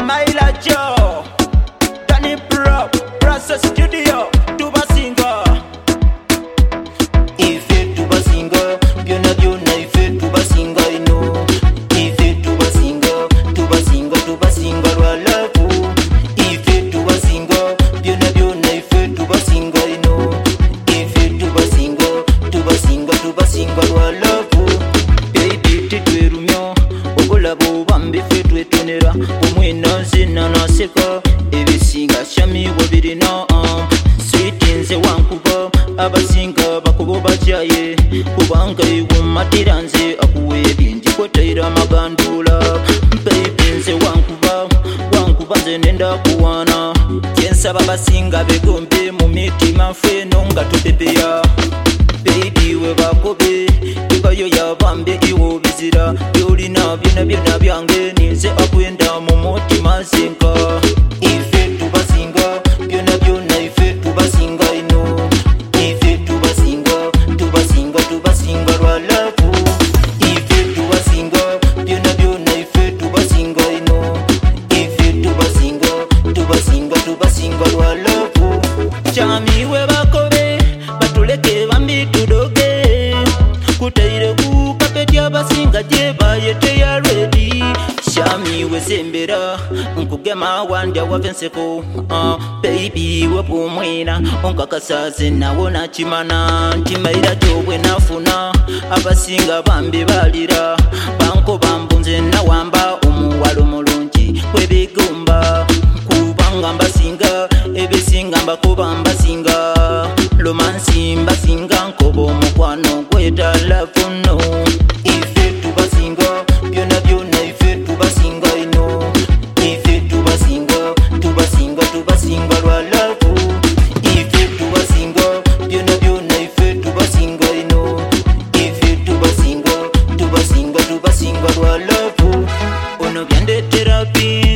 Maila Joe, Danny Pro, Process Studio, Tubasinga. Ife Tubasinga, byona byona ife Tubasinga ino. Ife Tubasinga, Tubasinga, Tubasinga lwa love. Ife Tubasinga, byona byona ife Tubasinga ino. Ife Tubasinga, Tubasinga, Tubasinga lwa love. Baby titwerumyo, okolabo bambi fe twetonera. Omwena zina naseka, ebisinga shamiwa birina. Sweet nze wankuba, abasinga bakubo bajaye. Kubanga iwumatira nze akuwebye njikotaira magandula. Baby nze wankuba nze nenda kuwana. Kyensaba basinga begombe mu mitima feno nga tupepeya. Baby we bakobe, ibayo yabambe iwo bizira. Byolina byona byona byange nize akwenda mu mutima zinka. Ife Tubasinga, byona byona ife Tubasinga ino. Ife Tubasinga, Tubasinga, Tubasinga lwa love. Ife Tubasinga, byona byona ife Tubasinga ino. Ife Tubasinga, Tubasinga, Tubasinga lwa love. Chami we bakobe, batuleke bambi tudoge. Kutaire ku kapeti abasinga je bayete ya ready. Shami we sembera, nkugema wandya wafenseko. Baby we pomwena, onkakasaze nawona chimana. Ntimaira jobwe nafuna, abasinga bambi balira. Banko bambunze nawamba omuwalo mulungi kwebigumba. Kubanga mbasinga, ebisinga mbakuba mbasinga. Romansi mbasinga nkobo mukwano gweta love no. Ife Tubasinga, byona byona ife Tubasinga ino. Ife Tubasinga, Tubasinga, Tubasinga lwa love. Ife Tubasinga, byona byona ife Tubasinga ino. Ife Tubasinga, Tubasinga, Tubasinga lwa love. Ono byandetera pi